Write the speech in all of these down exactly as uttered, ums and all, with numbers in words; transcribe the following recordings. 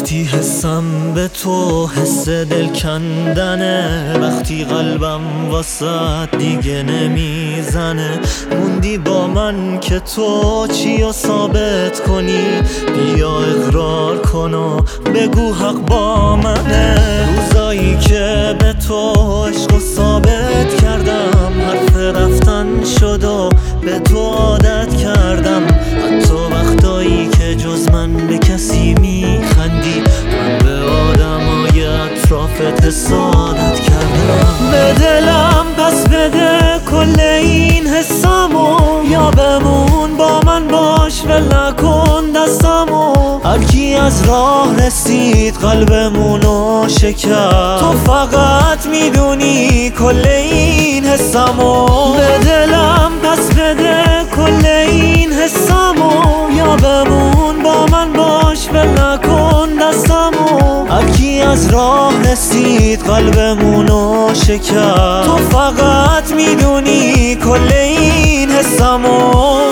وقتی حسم به تو حس دل کندنه، وقتی قلبم واسه دیگه نمیزنه، موندی با من که تو چیو ثابت کنی، بیا اقرار کن و بگو حق با منه. روزایی که به تو عشقو ثابت کردم، حرف رفتن شد و به تو عادت کردم، حتی وقتایی که جز من به کسی میخندی، من به آدمای اطرافت حسادت کردم. به دلم پس بده کل این حسامو، یا بمون با من باش ول نکن دستامو. هرکی از راه رسید قلبمونو شکست، تو فقط میدونی کل این حسامو. به دلم پس بده کل این حسامو، یا بمون با من باش ول نکن دستامو. هرکی از راه رسید قلبمونو شکست، تو فقط میدونی کل این حسامو.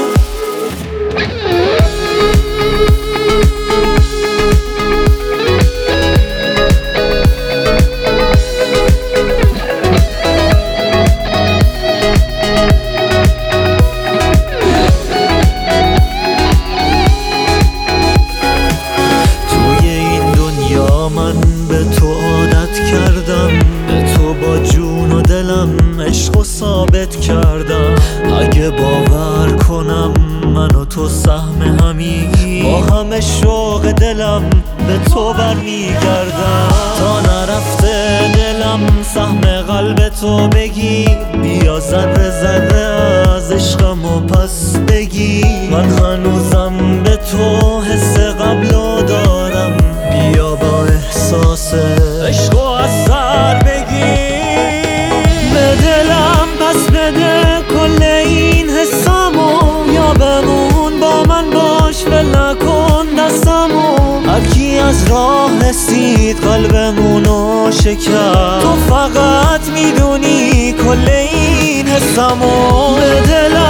عشقو ثابت کردم، اگه باور کنم من و تو سهم همی، با همه شوق دلم به تو برمیگردم. تا نرفته دلم سهم قلب تو بگی، بیا ذره ذره از عشقمو پس بگی. من هنوزم به تو حس قبلو دارم، بیا با احساس عشقو از سر بگی. به دلم پس بده کل این حسامو، یا بمون با من باش ول نکن دستامو. هرکی از راه رسید قلبمونو شکست، تو فقط میدونی کل این حسامو. به دلم